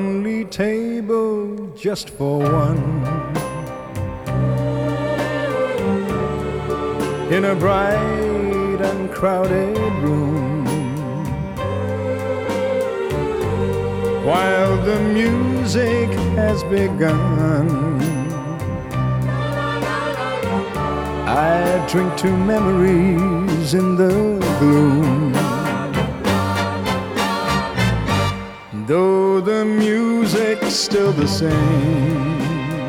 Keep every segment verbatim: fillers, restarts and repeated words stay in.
lonely table just for one, in a bright and crowded room, while the music has begun. I drink to memories in the gloom. Though the music's still the same,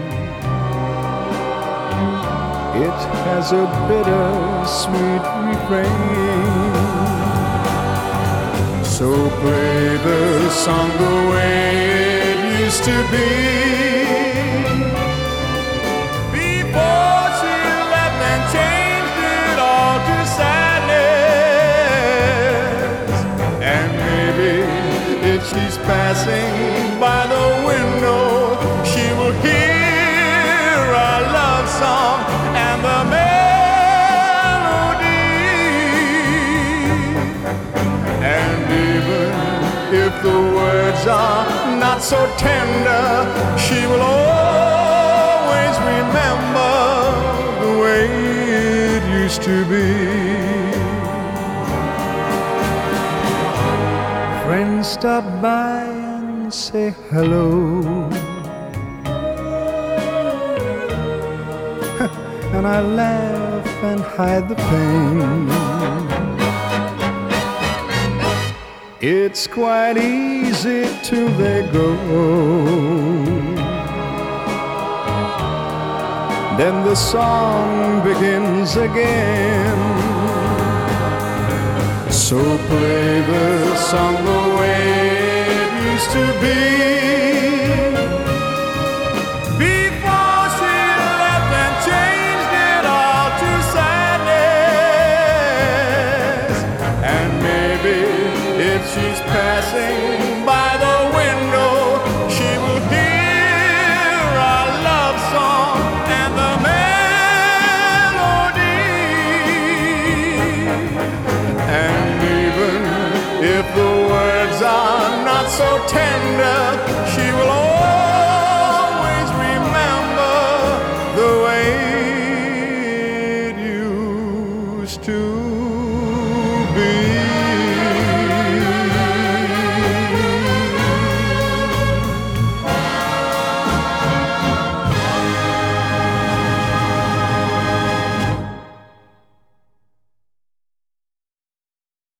it has a bitter-sweet refrain. So play the song the way it used to be, before she left and changed it all to sadness. And maybe if she's passing by the window, she will hear our love song and the melody. And even if the words are not so tender, she will always remember the way it used to be. Friends stop by and say hello, and I laugh and hide the pain. It's quite easy till they go, then the song begins again. So play the song the way it used to be,